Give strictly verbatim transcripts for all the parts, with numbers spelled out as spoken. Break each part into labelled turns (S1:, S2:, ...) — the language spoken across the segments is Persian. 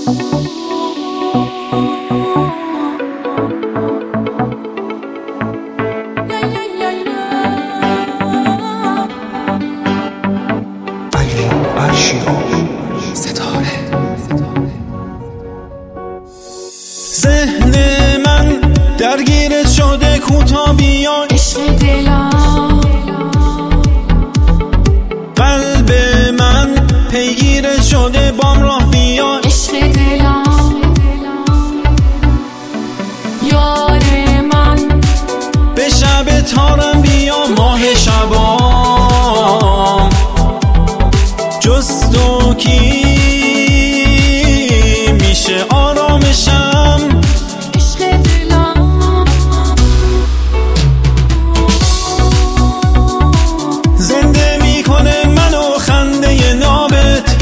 S1: ذهن من درگیرت شده، کوتا بیا
S2: عشق دلم.
S1: قلب من پیگیرت شده، بام راه بیا
S2: عشق دلم. یار من
S1: به شب تارم بیا، ماه شبام جز تو کی میشه آرامشم.
S2: عشق دلم.
S1: زنده میکنه منو خنده نابت،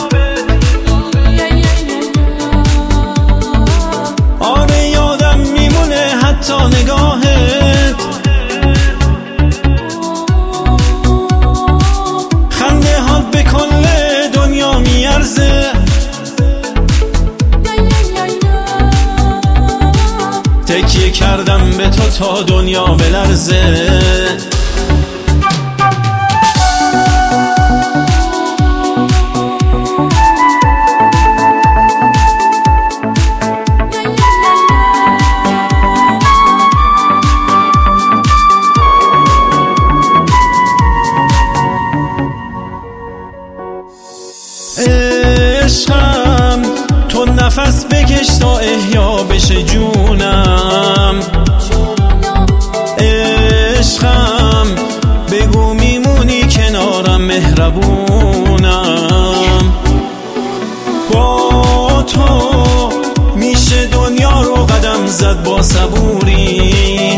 S1: آره یادم میمونه حتی نگاهت. خنده هات به کل دنیا میارزه، تکیه کردم به تو تا دنیا بلرزه. عشقم تو نفس بکش تا احیا بشه جونم. عشقم بگو میمونی کنارم، مهربونم. با تو میشه دنیا رو قدم زد با صبوری،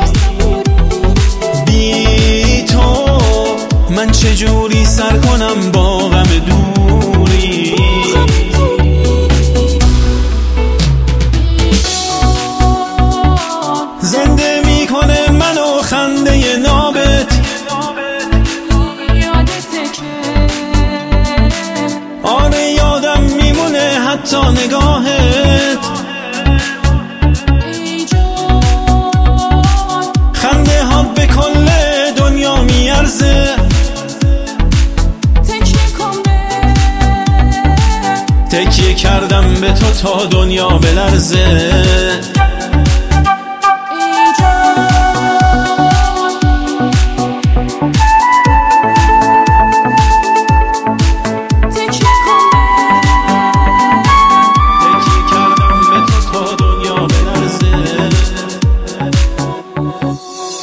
S1: بی تو من چجوری سر کنم با غم دوری. زنده میکنه منو خنده نابت، آره یادم میمونه حتی نگاهت. خنده هات به کل دنیا میارزه، تکیه کردم به تو تا دنیا بلرزه.